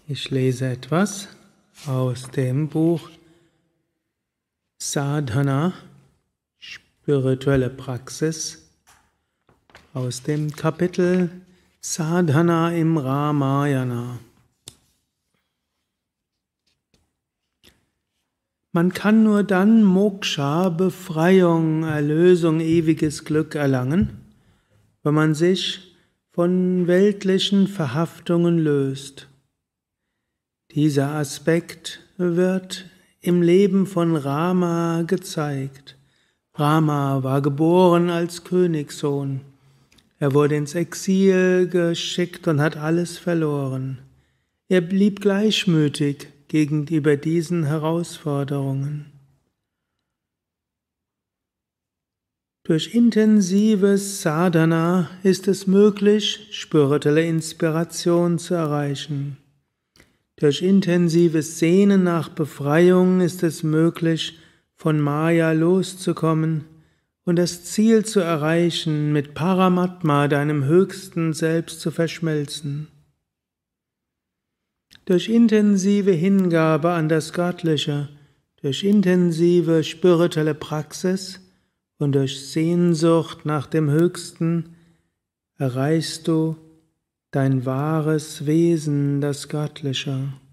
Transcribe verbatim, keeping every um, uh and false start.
Ich lese etwas aus dem Buch Sadhana, spirituelle Praxis, aus dem Kapitel Sadhana im Ramayana. Man kann nur dann Moksha, Befreiung, Erlösung, ewiges Glück erlangen, wenn man sich von weltlichen Verhaftungen löst. Dieser Aspekt wird im Leben von Rama gezeigt. Rama war geboren als Königssohn. Er wurde ins Exil geschickt und hat alles verloren. Er blieb gleichmütig gegenüber diesen Herausforderungen. Durch intensives Sadhana ist es möglich, spirituelle Inspiration zu erreichen. Durch intensives Sehnen nach Befreiung ist es möglich, von Maya loszukommen und das Ziel zu erreichen, mit Paramatma, deinem höchsten Selbst, zu verschmelzen. Durch intensive Hingabe an das Göttliche, durch intensive spirituelle Praxis und durch Sehnsucht nach dem Höchsten erreichst du dein wahres Wesen, das Göttliche.